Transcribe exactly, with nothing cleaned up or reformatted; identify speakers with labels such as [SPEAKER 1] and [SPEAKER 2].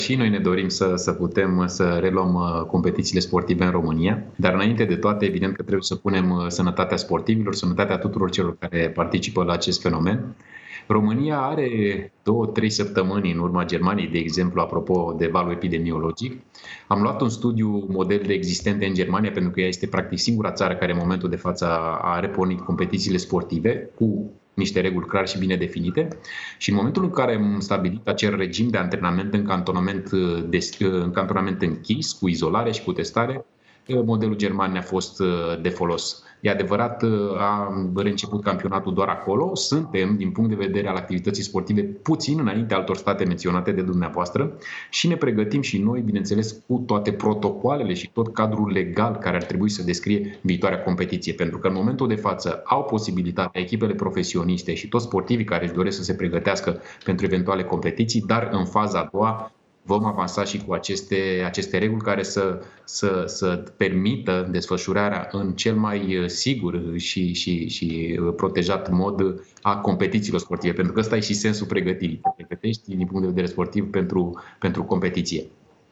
[SPEAKER 1] Și noi ne dorim să, să putem să reluăm competițiile sportive în România, dar înainte de toate, evident că trebuie să punem sănătatea sportivilor, sănătatea tuturor celor care participă la acest fenomen. România are două, trei săptămâni în urma Germaniei, de exemplu, apropo de valul epidemiologic. Am luat un studiu model de existente în Germania, pentru că ea este practic singura țară care în momentul de față a repornit competițiile sportive cu niște reguli clare și bine definite. Și în momentul în care am stabilit acel regim de antrenament în cantonament, des, în cantonament închis, cu izolare și cu testare, modelul german ne-a fost de folos. E adevărat, a reînceput campionatul doar acolo. Suntem, din punct de vedere al activității sportive, puțin înainte altor state menționate de dumneavoastră și ne pregătim și noi, bineînțeles, cu toate protocoalele și tot cadrul legal care ar trebui să descrie viitoarea competiție. Pentru că în momentul de față au posibilitatea echipele profesioniste și toți sportivii care își doresc să se pregătească pentru eventuale competiții, dar în faza a doua vom avansa și cu aceste, aceste reguli care să, să, să permită desfășurarea în cel mai sigur și, și, și protejat mod a competițiilor sportive. Pentru că ăsta e și sensul pregătirii. Te pregătești din punct de vedere sportiv pentru, pentru competiție.